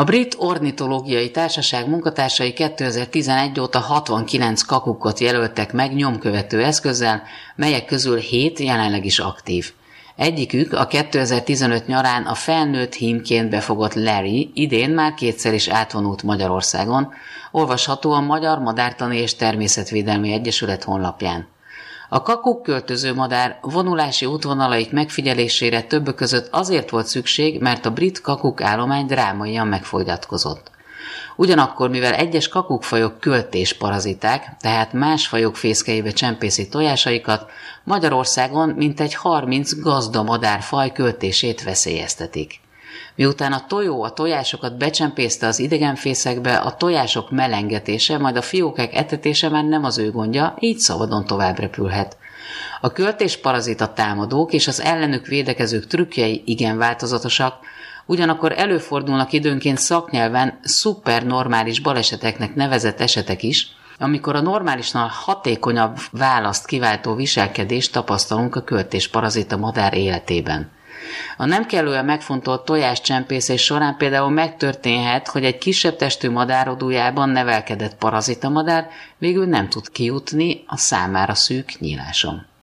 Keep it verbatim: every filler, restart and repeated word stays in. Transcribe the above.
A Brit Ornitológiai Társaság munkatársai kétezer-tizenegy óta hatvankilenc kakukkot jelöltek meg nyomkövető eszközzel, melyek közül hét jelenleg is aktív. Egyikük a kétezer-tizenöt nyarán a felnőtt hímként befogott Larry idén már kétszer is átvonult Magyarországon, olvasható a Magyar Madártani és Természetvédelmi Egyesület honlapján. A kakuk költöző madár vonulási útvonalaik megfigyelésére többek között azért volt szükség, mert a brit kakuk állomány drámaian megfogyatkozott. Ugyanakkor, mivel egyes kakukkfajok költésparaziták, tehát más fajok fészkeibe csempészik tojásaikat, Magyarországon mintegy harminc gazda madárfaj költését veszélyeztetik. Miután a tojó a tojásokat becsempészte az idegenfészekbe, a tojások melengetése, majd a fiókák etetése már nem az ő gondja, így szabadon tovább repülhet. A költésparazita támadók és az ellenük védekezők trükkjei igen változatosak, ugyanakkor előfordulnak időnként szaknyelven szupernormális baleseteknek nevezett esetek is, amikor a normálisnál hatékonyabb választ kiváltó viselkedést tapasztalunk a költésparazita madár életében. A nem kellően megfontolt tojáscsempészés során például megtörténhet, hogy egy kisebb testű madárodójában nevelkedett parazitamadár végül nem tud kijutni a számára szűk nyíláson.